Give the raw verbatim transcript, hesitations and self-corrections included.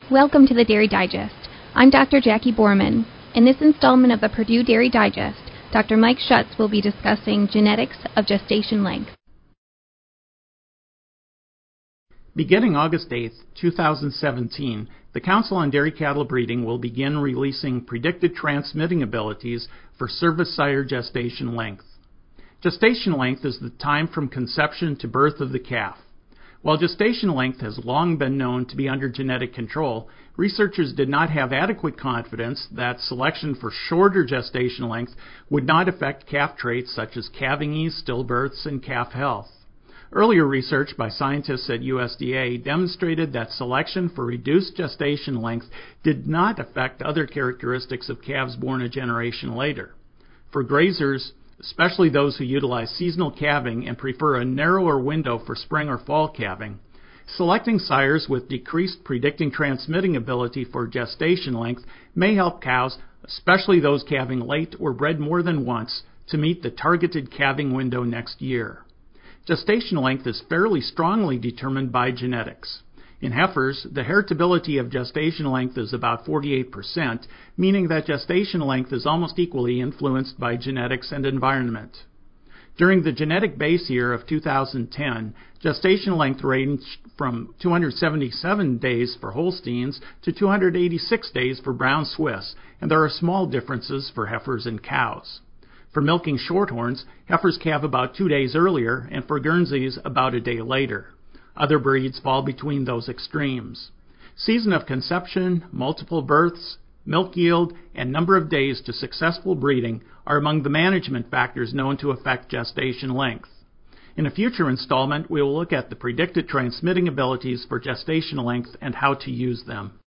Welcome to the Dairy Digest. I'm Doctor Jackie Borman. In this installment of the Purdue Dairy Digest, Doctor Mike Schutz will be discussing genetics of gestation length. Beginning August eighth, two thousand seventeen, the Council on Dairy Cattle Breeding will begin releasing predicted transmitting abilities for service sire gestation length. Gestation length is the time from conception to birth of the calf. While gestation length has long been known to be under genetic control, researchers did not have adequate confidence that selection for shorter gestation length would not affect calf traits such as calving ease, stillbirths, and calf health. Earlier research by scientists at U S D A demonstrated that selection for reduced gestation length did not affect other characteristics of calves born a generation later. For grazers, especially those who utilize seasonal calving and prefer a narrower window for spring or fall calving, selecting sires with decreased predicting transmitting ability for gestation length may help cows, especially those calving late or bred more than once, to meet the targeted calving window next year. Gestation length is fairly strongly determined by genetics. In heifers, the heritability of gestation length is about forty-eight percent, meaning that gestation length is almost equally influenced by genetics and environment. During the genetic base year of two thousand ten, gestation length ranged from two hundred seventy-seven days for Holsteins to two hundred eighty-six days for Brown Swiss, and there are small differences for heifers and cows. For milking shorthorns, heifers calve about two days earlier, and for Guernseys, about a day later. Other breeds fall between those extremes. Season of conception, multiple births, milk yield, and number of days to successful breeding are among the management factors known to affect gestation length. In a future installment, we will look at the predicted transmitting abilities for gestation length and how to use them.